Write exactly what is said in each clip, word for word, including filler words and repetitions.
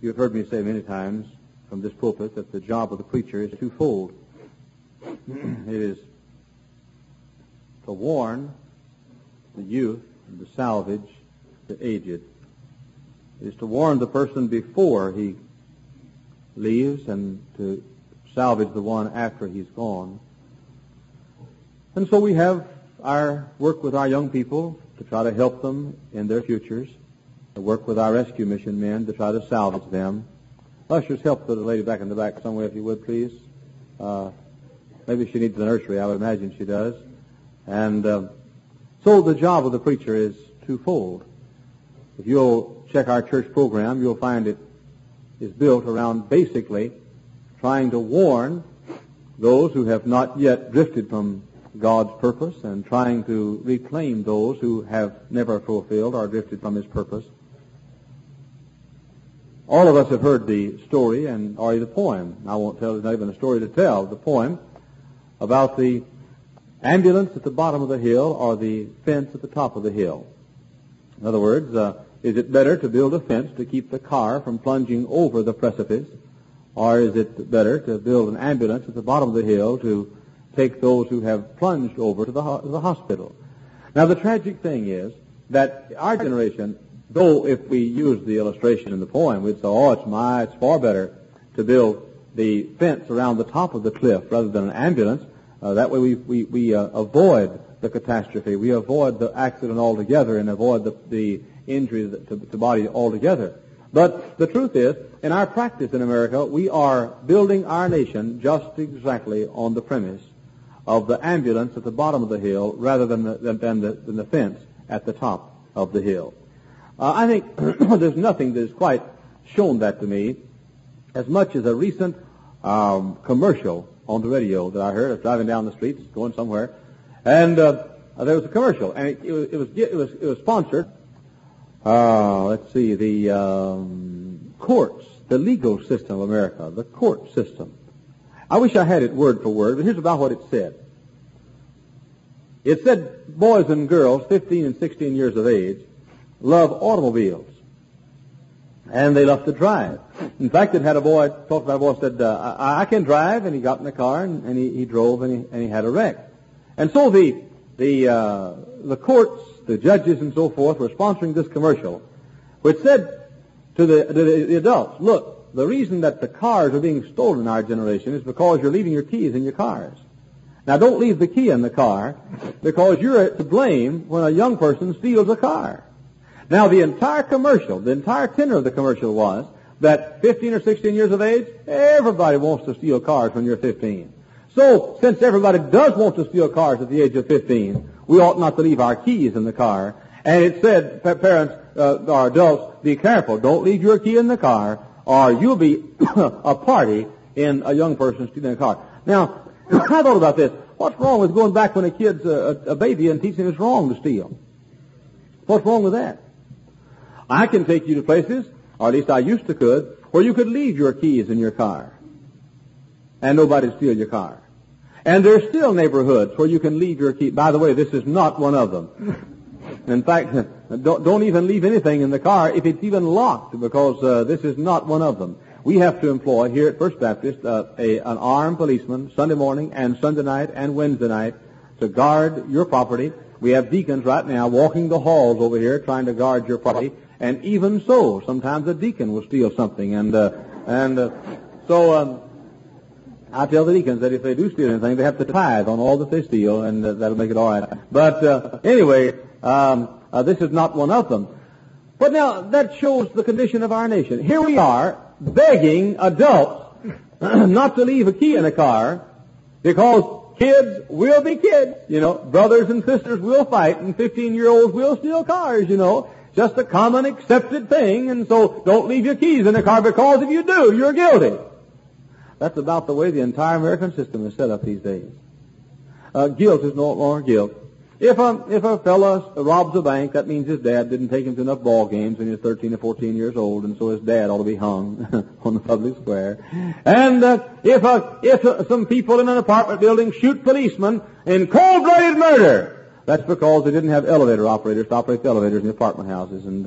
You've heard me say many times from this pulpit that the job of the preacher is twofold. It is to warn the youth and to salvage the aged. It is to warn the person before he leaves and to salvage the one after he's gone. And so we have our work with our young people to try to help them in their futures, to work with our rescue mission men to try to salvage them. Ushers, help the lady back in the back somewhere, if you would, please. Uh, maybe she needs the nursery. I would imagine she does. And uh, so the job of the preacher is twofold. If you'll check our church program, you'll find it is built around basically trying to warn those who have not yet drifted from God's purpose and trying to reclaim those who have never fulfilled or drifted from His purpose. All of us have heard the story and or the poem. I won't tell, there's not even a story to tell, the poem about the ambulance at the bottom of the hill or the fence at the top of the hill. In other words, uh, is it better to build a fence to keep the car from plunging over the precipice, or is it better to build an ambulance at the bottom of the hill to take those who have plunged over to the, ho- to the hospital? Now, the tragic thing is that our generation, though if we use the illustration in the poem, we'd say, oh, it's my, it's far better to build the fence around the top of the cliff rather than an ambulance. Uh, that way we, we, we uh, avoid the catastrophe. We avoid the accident altogether and avoid the, the injury to the body altogether. But the truth is, in our practice in America, we are building our nation just exactly on the premise of the ambulance at the bottom of the hill rather than the, than the, than the fence at the top of the hill. Uh, I think there's nothing that has quite shown that to me as much as a recent um, commercial on the radio that I heard. I was driving down the street, going somewhere, and uh, there was a commercial, and it, it, was, it was it was it was sponsored. Uh, let's see, the um, courts, the legal system of America, the court system. I wish I had it word for word, but here's about what it said. It said boys and girls, fifteen and sixteen years of age, love automobiles, and they love to drive. In fact, it had a boy, talked about a boy, said, uh, I, I can drive, and he got in the car, and, and he, he drove, and he, and he had a wreck. And so the, the, uh, the courts, the judges and so forth were sponsoring this commercial, which said to the, to the, the adults, look, the reason that the cars are being stolen in our generation is because you're leaving your keys in your cars. Now, don't leave the key in the car, because you're to blame when a young person steals a car. Now, the entire commercial, the entire tenor of the commercial was that fifteen or sixteen years of age, everybody wants to steal cars when you're fifteen. So, since everybody does want to steal cars at the age of fifteen, we ought not to leave our keys in the car. And it said, parents, uh, or adults, be careful. Don't leave your key in the car, or you'll be a party in a young person stealing a car. Now, I thought about this. What's wrong with going back when a kid's a, a baby and teaching it's wrong to steal? What's wrong with that? I can take you to places, or at least I used to could, where you could leave your keys in your car and nobody'd steal your car. And there's still neighborhoods where you can leave your key. By the way, this is not one of them. In fact, don't, don't even leave anything in the car if it's even locked, because uh, this is not one of them. We have to employ here at First Baptist uh, a, an armed policeman Sunday morning and Sunday night and Wednesday night to guard your property. We have deacons right now walking the halls over here trying to guard your property. And even so, sometimes a deacon will steal something. And uh, and uh, so um, I tell the deacons that if they do steal anything, they have to tithe on all that they steal, and uh, that'll make it all right. But uh, anyway, um, uh, this is not one of them. But now, that shows the condition of our nation. Here we are begging adults not to leave a key in a car because kids will be kids. You know, brothers and sisters will fight, and fifteen-year-olds will steal cars, you know. Just a common accepted thing, and so don't leave your keys in the car, because if you do, you're guilty. That's about the way the entire American system is set up these days. Uh, guilt is no longer guilt. If a, if a fellow robs a bank, that means his dad didn't take him to enough ball games when he was thirteen or fourteen years old, and so his dad ought to be hung on the public square. And uh, if a, if a, some people in an apartment building shoot policemen in cold-blooded murder, that's because they didn't have elevator operators to operate the elevators in the apartment houses. And uh,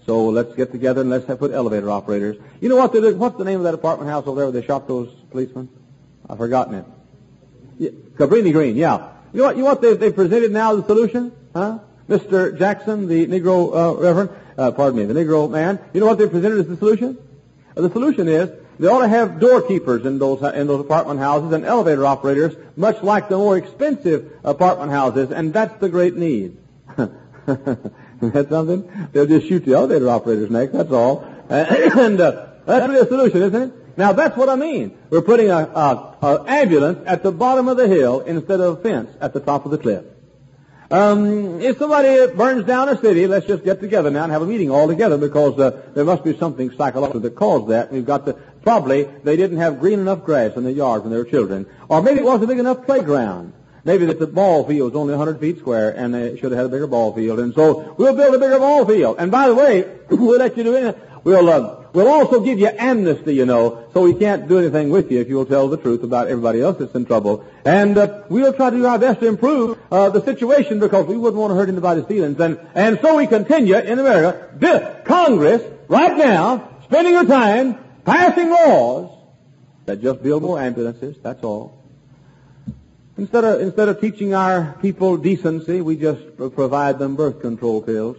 So let's get together and let's have put elevator operators. You know what they did? What's the name of that apartment house over there where they shot those policemen? I've forgotten it. Yeah, Cabrini Green, yeah. You know what, you know what they, they presented now the solution? Huh? Mister Jackson, the Negro uh, Reverend, uh, pardon me, the Negro man, you know what they presented as the solution? Uh, the solution is they ought to have doorkeepers in those in those apartment houses and elevator operators, much like the more expensive apartment houses, and that's the great need. That's something? They'll just shoot the elevator operators next, that's all. and uh, that's the solution, isn't it? Now, that's what I mean. We're putting a, a, a ambulance at the bottom of the hill instead of a fence at the top of the cliff. Um, if somebody burns down a city, let's just get together now and have a meeting all together, because uh, there must be something psychological that caused that. We've got to, probably they didn't have green enough grass in their yards when they were children. Or maybe it wasn't a big enough playground. Maybe that the ball field was only one hundred feet square and they should have had a bigger ball field. And so we'll build a bigger ball field. And by the way, we'll let you do it. We'll, uh, we'll also give you amnesty, you know, so we can't do anything with you if you'll tell the truth about everybody else that's in trouble. And uh, we'll try to do our best to improve uh, the situation, because we wouldn't want to hurt anybody's feelings. And, and so we continue in America. This Congress, right now, spending their time passing laws that just build more ambulances, that's all. Instead of, instead of teaching our people decency, we just provide them birth control pills.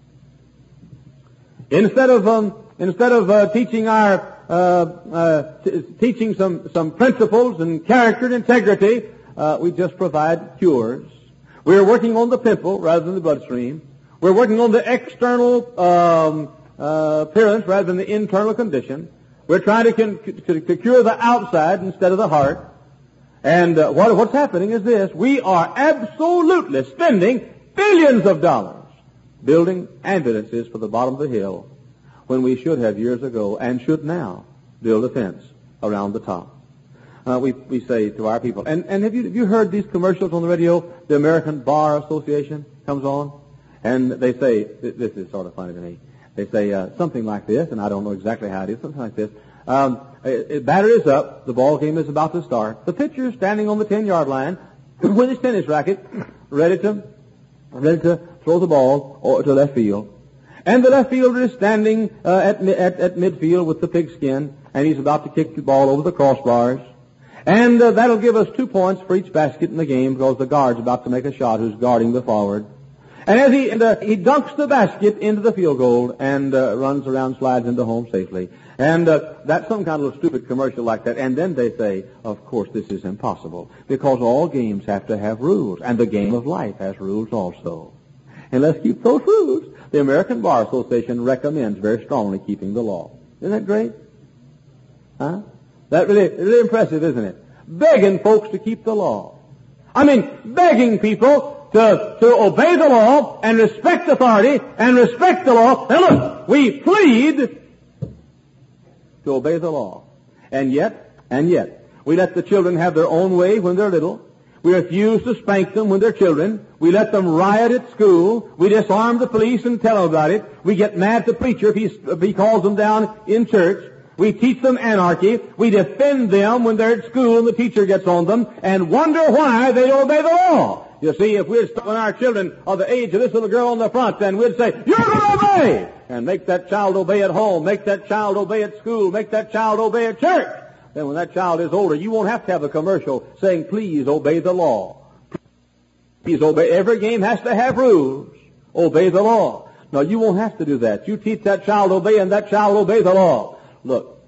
Instead of, um, instead of uh, teaching our, uh, uh, t- teaching some, some principles and character and integrity, uh, we just provide cures. We're working on the pimple rather than the bloodstream. We're working on the external, um, uh, appearance rather than the internal condition. We're trying to, con- to, to cure the outside instead of the heart. And uh, what, what's happening is this. We are absolutely spending billions of dollars building ambulances for the bottom of the hill, when we should have years ago, and should now, build a fence around the top. Uh, we, we say to our people, and, and have you, have you heard these commercials on the radio? The American Bar Association comes on, and they say, this is sort of funny to me, they say uh, something like this, and I don't know exactly how it is, something like this. Um, it, batter is up. The ball game is about to start. The pitcher is standing on the ten-yard line with his tennis racket, ready to, ready to throw the ball or to left field. And the left fielder is standing uh, at, at at midfield with the pigskin, and he's about to kick the ball over the crossbars. And uh, that'll give us two points for each basket in the game, because the guard's about to make a shot who's guarding the forward. And as he and, uh, he dunks the basket into the field goal and uh, runs around, slides into home safely. And uh, that's some kind of a stupid commercial like that. And then they say, of course, this is impossible, because all games have to have rules, and the game of life has rules also. And let's keep those rules. The American Bar Association recommends very strongly keeping the law. Isn't that great? Huh? That really, really impressive, isn't it? Begging folks to keep the law. I mean, begging people to, to obey the law and respect authority and respect the law. Now look, we plead to obey the law. And yet, and yet, we let the children have their own way when they're little. We refuse to spank them when they're children. We let them riot at school. We disarm the police and tell them about it. We get mad at the preacher if, he's, if he calls them down in church. We teach them anarchy. We defend them when they're at school and the teacher gets on them, and wonder why they don't obey the law. You see, if we'd stop when our children are the age of this little girl on the front, then we'd say, you're going to obey! And make that child obey at home, make that child obey at school, make that child obey at church. Then when that child is older, you won't have to have a commercial saying, please obey the law. Please obey. Every game has to have rules. Obey the law. No, you won't have to do that. You teach that child obey, and that child obey the law. Look,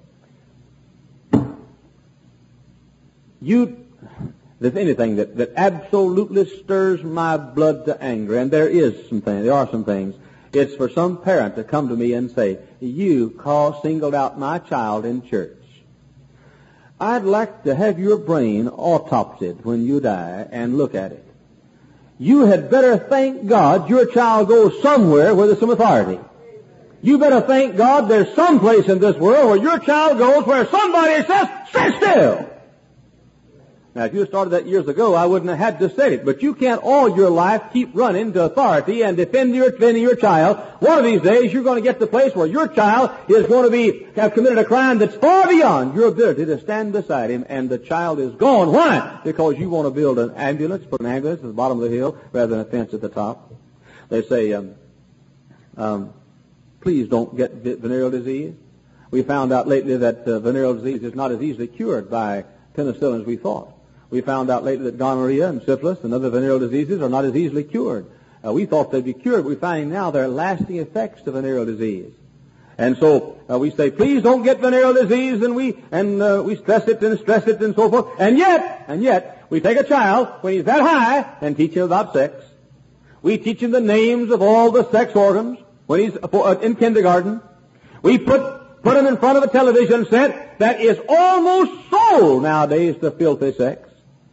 you, there's anything that, that absolutely stirs my blood to anger, and there is some things, there are some things. It's for some parent to come to me and say, you call singled out my child in church. I'd like to have your brain autopsied when you die and look at it. You had better thank God your child goes somewhere where there's some authority. You better thank God there's some place in this world where your child goes where somebody says, sit still. Now, if you started that years ago, I wouldn't have had to say it. But you can't all your life keep running to authority and defending your, defending your child. One of these days, you're going to get to the place where your child is going to be, have committed a crime that's far beyond your ability to stand beside him, and the child is gone. Why? Because you want to build an ambulance, put an ambulance at the bottom of the hill rather than a fence at the top. They say, um, um, please don't get venereal disease. We found out lately that uh, venereal disease is not as easily cured by penicillin as we thought. We found out lately that gonorrhea and syphilis and other venereal diseases are not as easily cured. Uh, we thought they'd be cured, but we find now they're lasting effects of venereal disease. And so uh, we say, please don't get venereal disease, and we and uh, we stress it and stress it and so forth. And yet, and yet, we take a child when he's that high and teach him about sex. We teach him the names of all the sex organs when he's uh, in kindergarten. We put put him in front of a television set that is almost sold nowadays to filthy sex.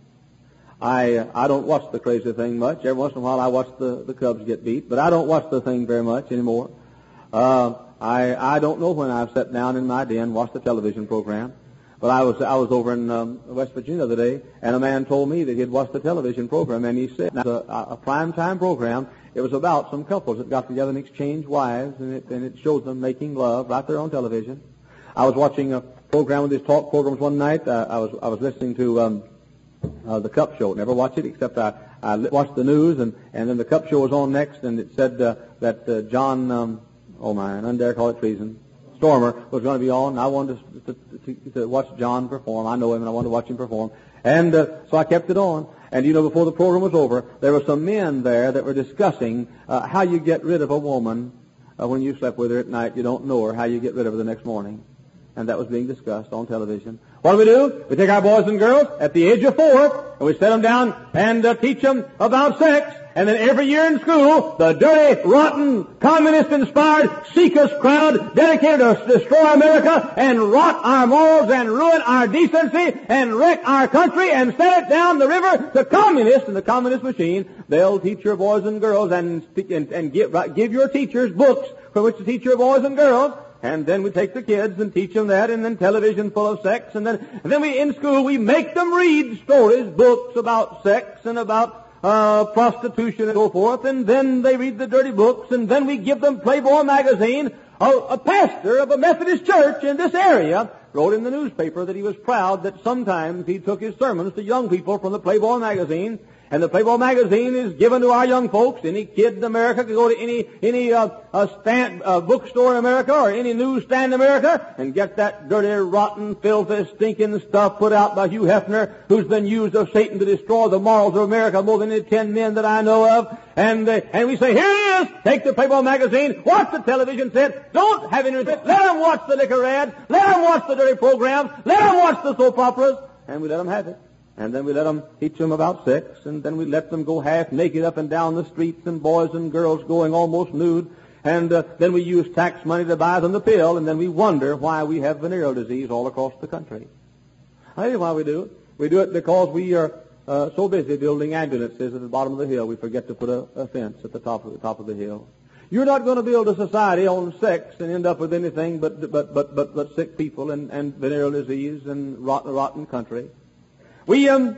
I uh, I don't watch the crazy thing much. Every once in a while I watch the, the Cubs get beat, but I don't watch the thing very much anymore. Uh, I I don't know when I've sat down in my den and watched a television program. But I was I was over in um, West Virginia the other day, and a man told me that he'd watched the television program, and he said, now, a, a prime time program, it was about some couples that got together and exchanged wives, and it, and it showed them making love right there on television. I was watching a program with these talk programs one night. Uh, I was I was listening to um, uh, the Cup Show. Never watched it except I, I watched the news, and, and then the Cup Show was on next, and it said uh, that uh, John, um, oh my, I dare call it treason, Stormer was going to be on. I wanted to, to, to, to watch John perform. I know him, and I wanted to watch him perform. And uh, so I kept it on. And, you know, before the program was over, there were some men there that were discussing uh, how you get rid of a woman uh, when you slept with her at night. You don't know her, how you get rid of her the next morning. And that was being discussed on television. What do we do? We take our boys and girls at the age of four, and we set them down and uh, teach them about sex. And then every year in school, the dirty, rotten, communist-inspired Seekers crowd dedicated to destroy America and rot our morals and ruin our decency and wreck our country and send it down the river to communists and the communist machine. They'll teach your boys and girls and, and, and give, give your teachers books for which to teach your boys and girls. And then we take the kids and teach them that, and then television full of sex. And then, and then we, in school, we make them read stories, books about sex and about Uh, prostitution and so forth, and then they read the dirty books, and then we give them Playboy magazine. A, a pastor of a Methodist church in this area wrote in the newspaper that he was proud that sometimes he took his sermons to young people from the Playboy magazine. And the Playboy magazine is given to our young folks. Any kid in America can go to any any uh, uh, stand, uh, bookstore in America or any newsstand in America and get that dirty, rotten, filthy, stinking stuff put out by Hugh Hefner, who's been used of Satan to destroy the morals of America more than any ten men that I know of. And uh, and we say, here it is. Take the Playboy magazine. Watch the television set. Don't have any. Let them watch the liquor ad. Let them watch the dirty programs. Let them watch the soap operas. And we let them have it. And then we let them teach them about sex, and then we let them go half naked up and down the streets, and boys and girls going almost nude. And uh, then we use tax money to buy them the pill, and then we wonder why we have venereal disease all across the country. I tell you why we do it. We do it because we are uh, so busy building ambulances at the bottom of the hill, we forget to put a, a fence at the top of the top of the hill. You're not going to build a society on sex and end up with anything but but but but, but sick people and, and venereal disease and rotten, rotten country. We um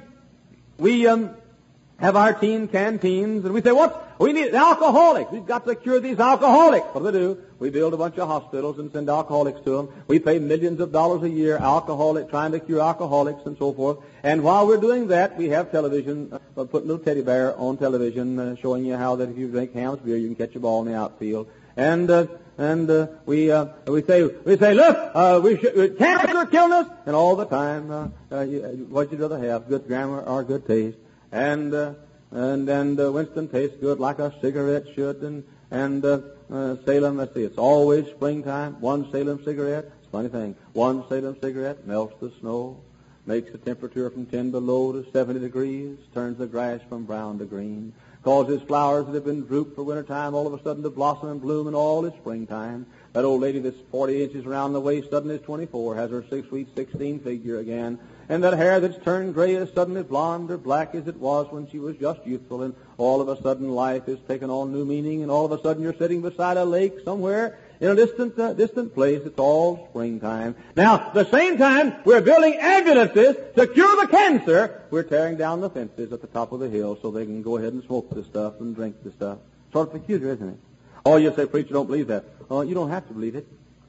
we um have our teen canteens, and we say, what? We need alcoholics. We've got to cure these alcoholics. What do we do? We build a bunch of hospitals and send alcoholics to them. We pay millions of dollars a year, alcoholic, trying to cure alcoholics and so forth. And while we're doing that, we have television, uh, putting a little teddy bear on television, uh, showing you how that if you drink Ham's beer, you can catch a ball in the outfield. And uh, and uh, we uh, we say we say look, uh, we should, cancer killing us, and all the time, uh, uh, you, what you'd rather have, good grammar or good taste, and uh, and and uh, Winston tastes good like a cigarette should, and and uh, uh, Salem. Let's see, it's always springtime. One Salem cigarette, it's a funny thing. One Salem cigarette melts the snow, makes the temperature from ten below to seventy degrees, turns the grass from brown to green. Causes flowers that have been drooped for wintertime all of a sudden to blossom and bloom in all its springtime. That old lady that's forty inches around the waist suddenly is twenty-four, has her six sweet sixteen figure again. And that hair that's turned gray is suddenly blonde or black as it was when she was just youthful. And all of a sudden life has taken on new meaning, and all of a sudden you're sitting beside a lake somewhere in a distant, uh, distant place. It's all springtime. Now, at the same time, we're building ambulances to cure the cancer. We're tearing down the fences at the top of the hill so they can go ahead and smoke the stuff and drink the stuff. Sort of peculiar, isn't it? Oh, you say, preacher, don't believe that. Oh, you don't have to believe it.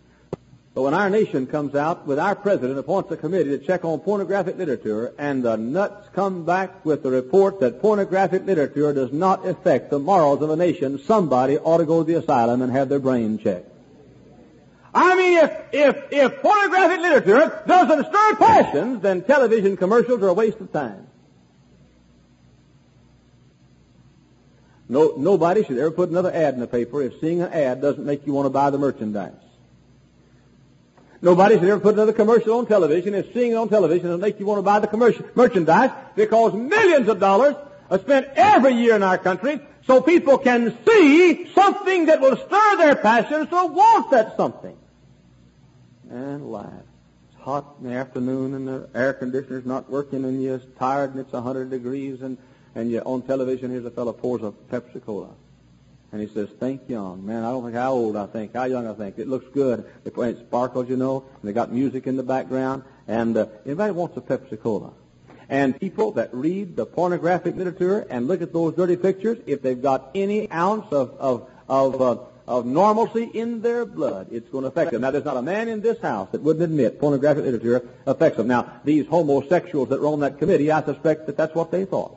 But when our nation comes out with our president appoints a committee to check on pornographic literature, and the nuts come back with the report that pornographic literature does not affect the morals of a nation, somebody ought to go to the asylum and have their brain checked. I mean, if, if, if pornographic literature doesn't stir passions, then television commercials are a waste of time. No, nobody should ever put another ad in the paper if seeing an ad doesn't make you want to buy the merchandise. Nobody should ever put another commercial on television if seeing it on television doesn't make you want to buy the commercial merchandise, because millions of dollars are spent every year in our country so people can see something that will stir their passions to want that something. And laugh. It's hot in the afternoon and the air conditioner's not working and you're tired and it's a hundred degrees and, and you're on television. Here's a fellow pours a Pepsi-Cola. And he says, think young. Man, I don't think how old I think, how young I think. It looks good. It, it sparkles, you know, and they got music in the background. And uh, anybody wants a Pepsi-Cola. And people that read the pornographic literature and look at those dirty pictures, if they've got any ounce of, of, of, uh, of normalcy in their blood, it's going to affect them. Now, there's not a man in this house that wouldn't admit pornographic literature affects them. Now, these homosexuals that were on that committee, I suspect that that's what they thought.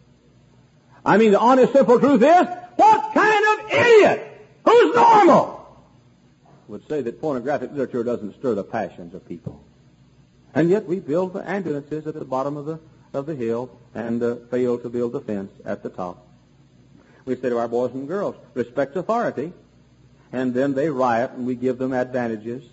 I mean, the honest, simple truth is, what kind of idiot who's normal would say that pornographic literature doesn't stir the passions of people? And yet we build the ambulances at the bottom of the of the hill and uh, fail to build the fence at the top. We say to our boys and girls, respect authority, and then they riot and we give them advantages.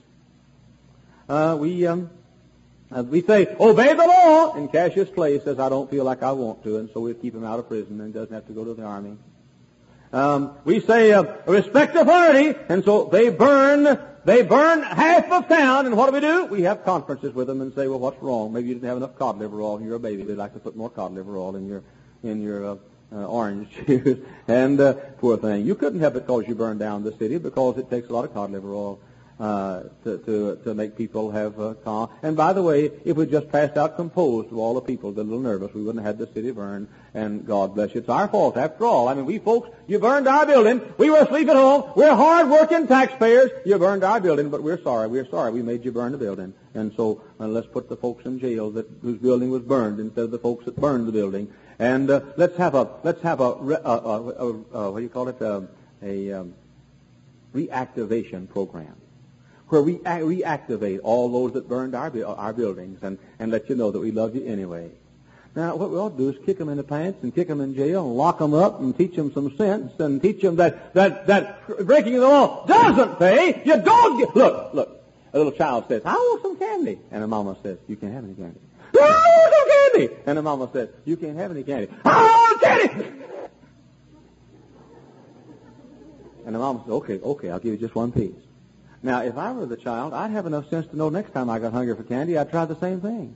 Uh, we um, uh, we say, obey the law, and Cassius Clay says, I don't feel like I want to, and so we keep him out of prison and he doesn't have to go to the army. Um, we say, uh, respect authority, and so they burn, they burn half of town, and what do we do? We have conferences with them and say, well, what's wrong? Maybe you didn't have enough cod liver oil and you're a baby. They'd like to put more cod liver oil in your, in your, uh, uh orange juice. And, uh, poor thing. You couldn't help it because you burned down the city, because it takes a lot of cod liver oil, uh, to, to, to make people have, uh, calm. And by the way, if we just passed out composed to all the people that are a little nervous, we wouldn't have had the city burned. And God bless you. It's our fault, after all. I mean, we folks, you burned our building. We were asleep at home. We're hard-working taxpayers. You burned our building, but we're sorry. We're sorry we made you burn the building. And so uh, let's put the folks in jail that whose building was burned instead of the folks that burned the building. And uh, let's have a let's have a, a, a, a, a what do you call it? A, a um, reactivation program, where we re- reactivate all those that burned our our buildings and and let you know that we love you anyway. Now, what we ought to do is kick them in the pants and kick them in jail and lock them up and teach them some sense and teach them that, that, that breaking the law doesn't pay. You don't get... Look, look. A little child says, I want some candy. And a mama says, you can't have any candy. I want some candy. And the mama says, you can't have any candy. I want candy. And the mama says, okay, okay, I'll give you just one piece. Now, if I were the child, I'd have enough sense to know next time I got hungry for candy, I'd try the same thing.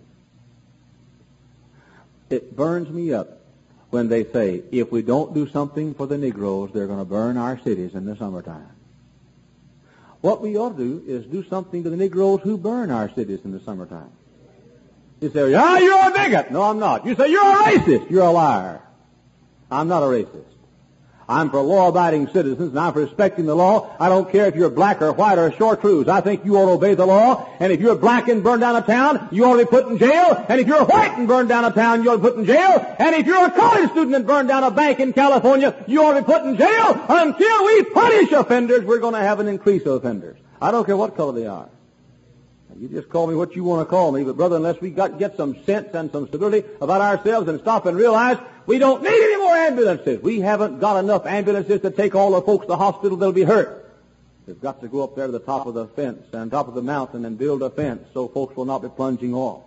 It burns me up when they say, if we don't do something for the Negroes, they're going to burn our cities in the summertime. What we ought to do is do something to the Negroes who burn our cities in the summertime. You say, yeah, you're a bigot. No, I'm not. You say, you're a racist. You're a liar. I'm not a racist. I'm for law-abiding citizens, and I'm for respecting the law. I don't care if you're black or white or chartreuse. I think you ought to obey the law. And if you're black and burned down a town, you ought to be put in jail. And if you're white and burned down a town, you ought to be put in jail. And if you're a college student and burned down a bank in California, you ought to be put in jail. Until we punish offenders, we're going to have an increase of offenders. I don't care what color they are. You just call me what you want to call me, but brother, unless we got get some sense and some stability about ourselves and stop and realize we don't need any more ambulances. We haven't got enough ambulances to take all the folks to the hospital that'll be hurt. We've got to go up there to the top of the fence and top of the mountain and build a fence so folks will not be plunging off.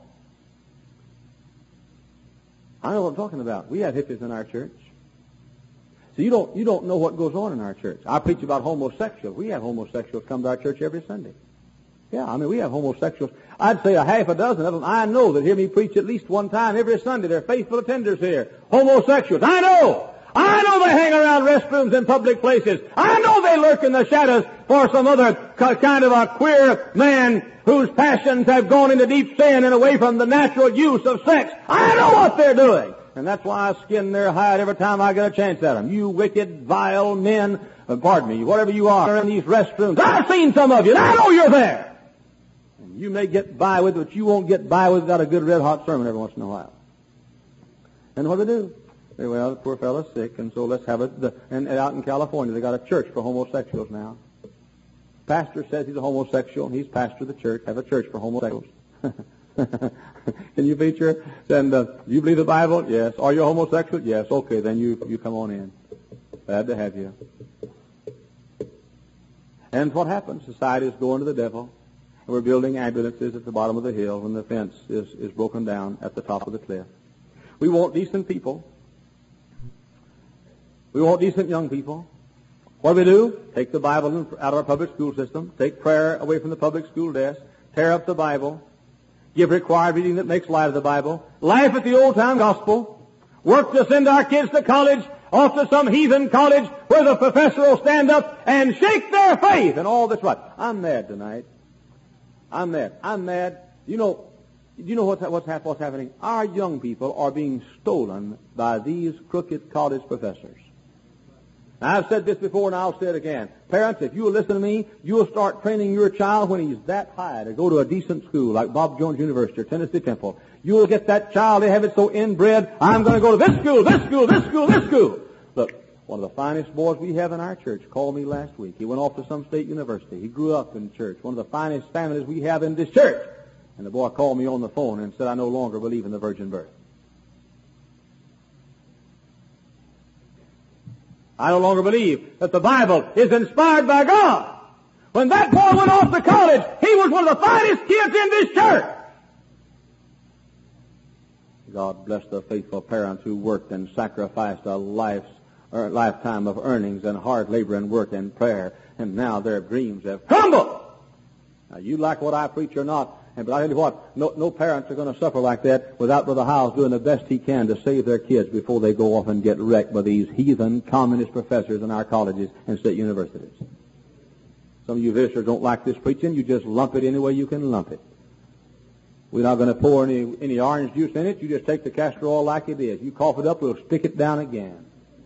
I know what I'm talking about. We have hippies in our church. So you don't you don't know what goes on in our church. I preach about homosexuals. We have homosexuals come to our church every Sunday. Yeah, I mean, we have homosexuals. I'd say a half a dozen of them I know that hear me preach at least one time every Sunday. They're faithful attenders here. Homosexuals. I know. I know they hang around restrooms in public places. I know they lurk in the shadows for some other kind of a queer man whose passions have gone into deep sin and away from the natural use of sex. I know what they're doing. And that's why I skin their hide every time I get a chance at them. You wicked, vile men, uh, pardon me, whatever you are in these restrooms. I've seen some of you, and I know you're there. You may get by with it, but you won't get by with without a good red-hot sermon every once in a while. And what do they do? They say, well, the poor fellow's sick, and so let's have it. The, and, and out in California, they got a church for homosexuals now. pastor says he's a homosexual. He's pastor of the church. Have a church for homosexuals. Can you preacher? Then uh, you believe the Bible? Yes. Are you a homosexual? Yes. Okay, then you you come on in. Glad to have you. And what happens? Society is going to the devil. And we're building ambulances at the bottom of the hill when the fence is, is broken down at the top of the cliff. We want decent people. We want decent young people. What do we do? Take the Bible out of our public school system. Take prayer away from the public school desk. Tear up the Bible. Give required reading that makes light of the Bible. Laugh at the old-time gospel. Work to send our kids to college, off to some heathen college where the professor will stand up and shake their faith and all this right. I'm mad tonight. I'm mad. I'm mad. You know, you know what's, what's, what's happening? Our young people are being stolen by these crooked college professors. Now, I've said this before and I'll say it again. Parents, if you'll listen to me, you'll start training your child when he's that high to go to a decent school like Bob Jones University or Tennessee Temple. You'll get that child, they have it so inbred, I'm going to go to this school, this school, this school, this school. Look, one of the finest boys we have in our church called me last week. He went off to some state university. He grew up in church. One of the finest families we have in this church. And the boy called me on the phone and said, I no longer believe in the virgin birth. I no longer believe that the Bible is inspired by God. When that boy went off to college, he was one of the finest kids in this church. God bless the faithful parents who worked and sacrificed a life's, or lifetime of earnings and hard labor and work and prayer, and now their dreams have crumbled. Now, you like what I preach or not, but I tell you what, no, no parents are going to suffer like that without Brother Howes doing the best he can to save their kids before they go off and get wrecked by these heathen communist professors in our colleges and state universities. Some of you visitors don't like this preaching. You just lump it any way you can lump it. We're not going to pour any, any orange juice in it. You just take the castor oil like it is. You cough it up, we'll stick it down again.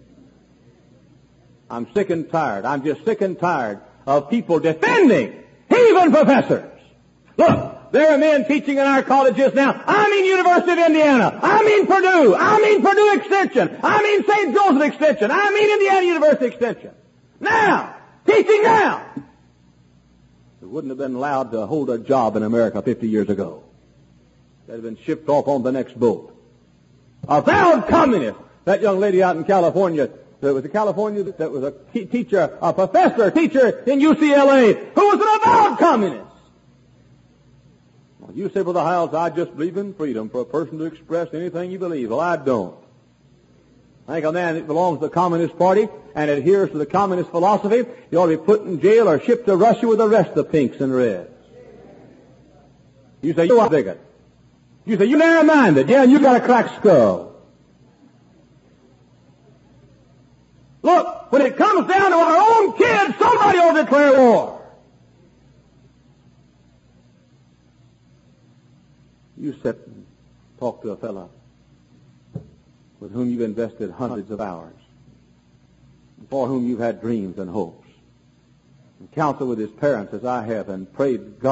I'm sick and tired. I'm just sick and tired of people defending heathen professors. Look, there are men teaching in our colleges now. I mean University of Indiana. I mean Purdue. I mean Purdue Extension. I mean Saint Joseph Extension. I mean Indiana University Extension. Now, teaching now. They wouldn't have been allowed to hold a job in America fifty years ago. They'd have been shipped off on the next boat. A vowed communist. That young lady out in California, that was a California, that was a teacher, a professor, teacher in U C L A, who was an avowed communist. Well, you say, Brother Howes, I just believe in freedom for a person to express anything you believe. Well, I don't. I think a man that belongs to the Communist Party and adheres to the communist philosophy, he ought to be put in jail or shipped to Russia with the rest of the pinks and reds. You say, you're a bigot. You say, you're narrow-minded. Yeah, and you got a cracked skull. Look, when it comes down to our own kids, somebody ought to declare war. You sit and talk to a fellow with whom you've invested hundreds of hours, for whom you've had dreams and hopes, and counsel with his parents as I have and prayed God